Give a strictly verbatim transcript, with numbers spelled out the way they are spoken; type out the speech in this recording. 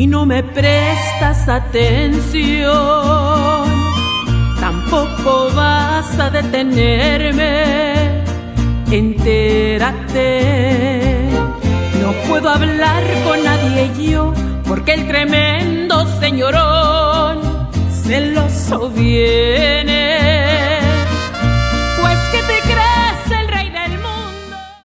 y no me prestas atención. Tampoco vas a detenerme, entérate. No puedo hablar con nadie yo, porque el tremendo señorón celoso viene